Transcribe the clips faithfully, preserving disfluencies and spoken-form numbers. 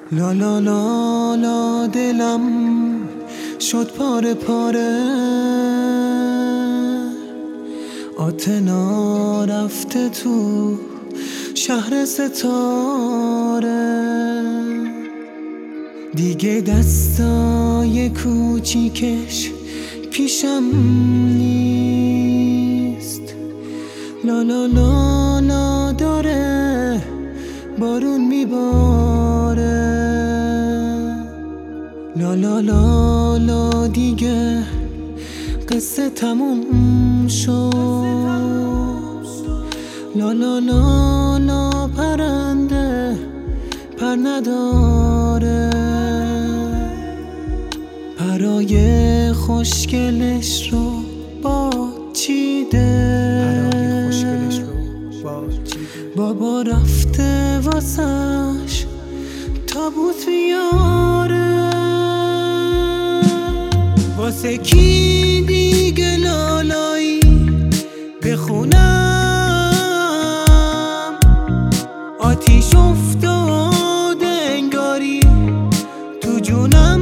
لا لا لا لا دلم شد پاره پاره، آتنا رفته تو شهر ستاره. دیگه دستای کوچیکش پیشم نیست. لا لا لا لا داره بارون میباره. لا لا لا لا دیگه قصه تموم شد. لا لا لا لا پرنده پر نداره، پرای خوشگلش رو با چیده. بابا رفته واسش تابوت بیاره. واسه کی دیگه لالایی بخونم؟ آتیش افتاده انگاری تو جونم.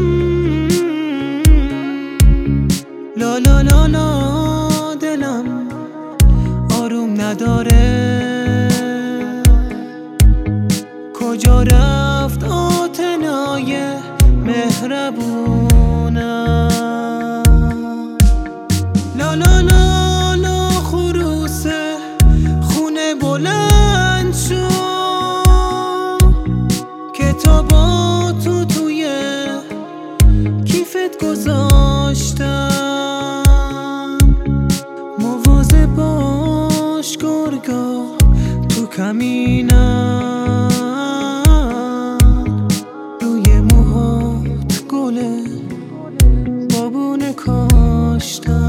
لا لا لا لا دلم آروم نداره. کجا رفت آتنای مهربونم؟ لا لا لا لا خروس خونه بلند شو، کتاباتو توی کیفت گذاشتم. مواظب باش گرگا تو کمینم، روی موهات گل بابونه کاشتم.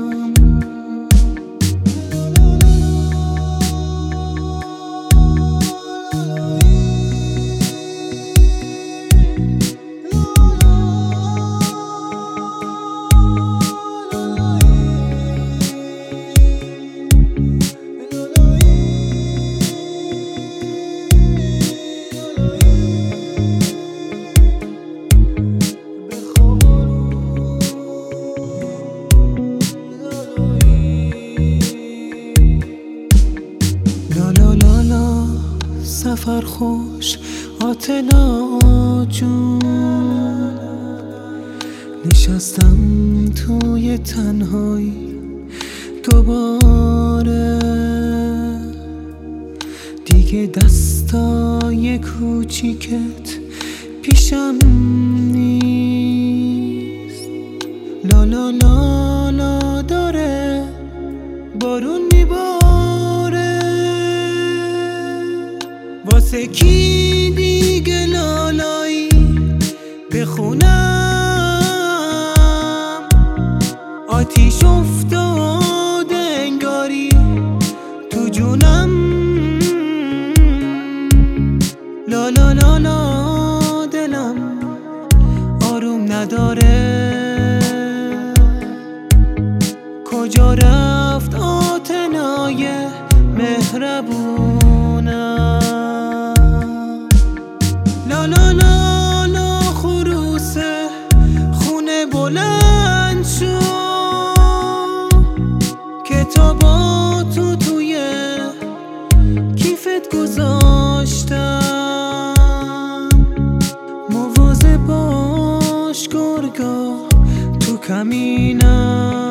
سفر خوش آتنا جون، نشستم توی تنهایی دوباره. دیگه دستای کوچیکت پیشم نیست. لا لا لا لا داره بارون میباره. واسه کی دیگه لالایی بخونم؟ آتیش افتاده انگاری تو جونم. لا لا لا لا دلم آروم نداره. کجا رفت آتنای مهربونم؟ لا لا لا لا خروس خونه بلند شو، کتاباتو توی کیفت گذاشتم. مواظب باش گرگا تو کمینم،